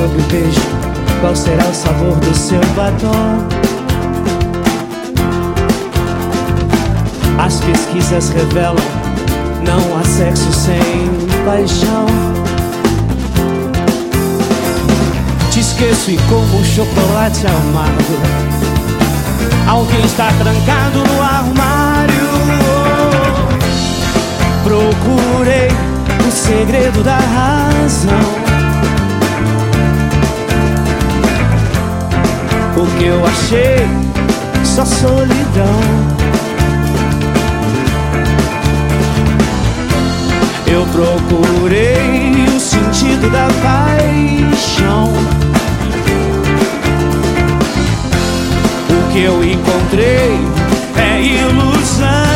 sobre o beijo, qual será o sabor do seu batom? As pesquisas revelam, não há sexo sem paixão. Te esqueço e como um chocolate amargo, alguém está trancado no armário. Procurei o segredo da razão. O que eu achei, só solidão. Eu procurei o sentido da paixão. O que eu encontrei é ilusão.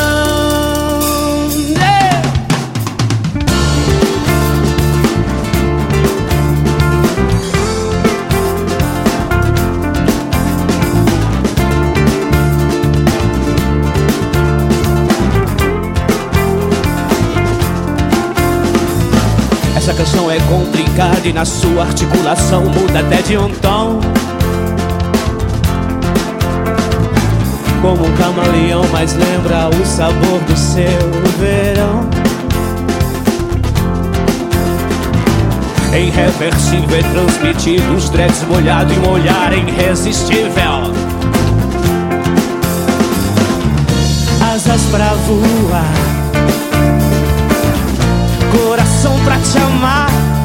Essa canção é complicada e na sua articulação muda até de um tom. Como um camaleão, mas lembra o sabor do seu verão. Irreversível é transmitido, os dreads molhado e um olhar irresistível. Asas pra voar, coração pra te amar,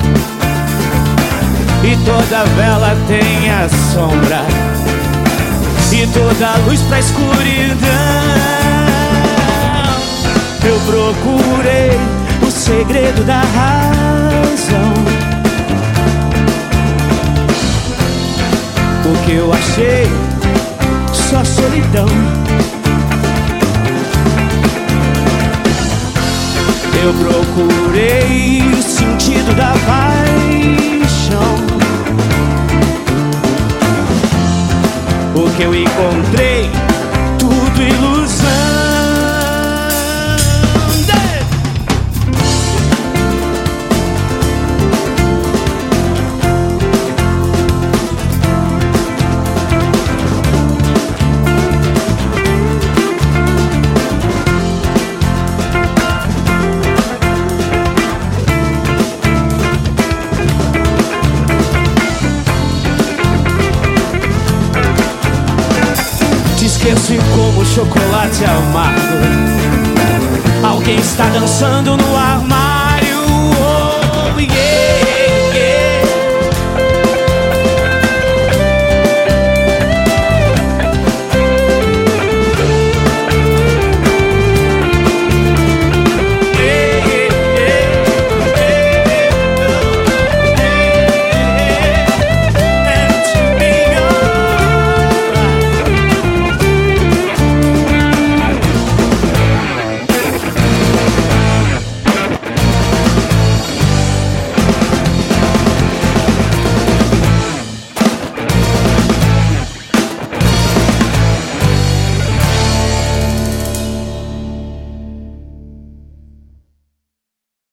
e toda vela tem a sombra, e toda luz pra escuridão. Eu procurei o segredo da razão. O que eu achei, só solidão. Eu procurei o sentido da paixão. O que eu encontrei, tudo ilusão. Esqueço e como chocolate amargo, alguém está dançando no armário.